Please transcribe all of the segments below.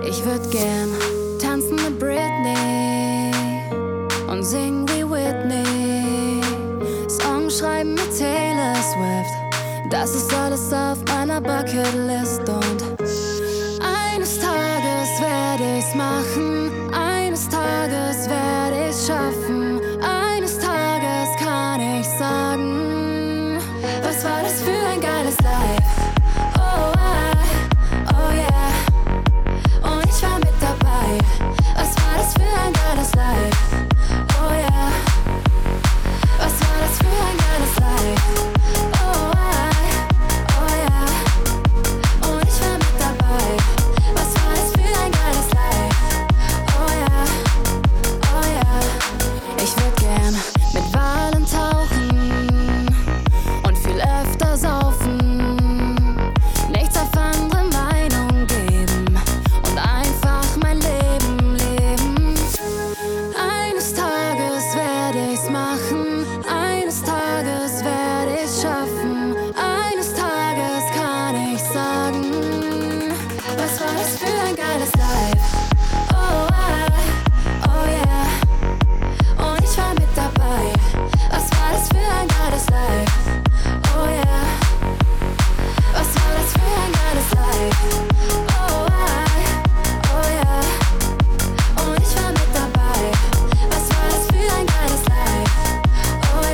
Ich würd gern tanzen mit Britney und singen wie Whitney, Songs schreiben mit Taylor Swift. Das ist alles auf meiner Bucketlist und eines Tages werde ich's machen, eines Tages werde ich's schaffen, eines Tages kann ich sagen, was war das für ein geiles Life? Oh, oh yeah. Und ich war mit dabei. Was war das für ein geiles Life? Oh yeah. Was war das für ein geiles Life? Oh yeah. Und ich war mit dabei. Was war das für ein geiles Life? Oh yeah. Ich würd gern mit Walen tauchen und viel öfter saufen, nichts auf andere Meinung geben und einfach mein Leben leben. Eines Tages werde ich's machen, eines Tages werde ich's schaffen, eines Tages kann ich sagen, was war das für ein geiles Life? Oh yeah. Und ich war mit dabei. Was war das für ein geiles Life? Oh yeah. Was war das für ein geiles Life? Oh yeah. Und ich war mit dabei. Was war das für ein geiles Life? Oh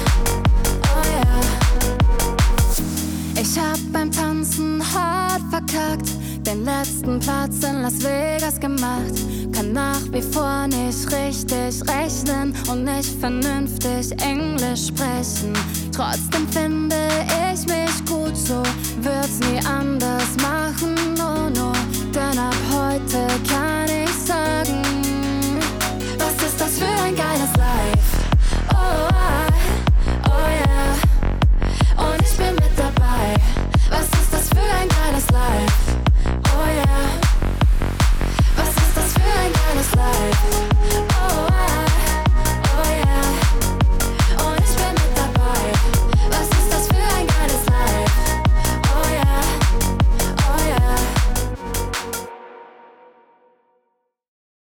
yeah. Ich hab beim Tanzen hart verkackt, den letzten Platz in Las Vegas gemacht. Kann nach wie vor nicht richtig rechnen und nicht vernünftig Englisch sprechen. Trotzdem finde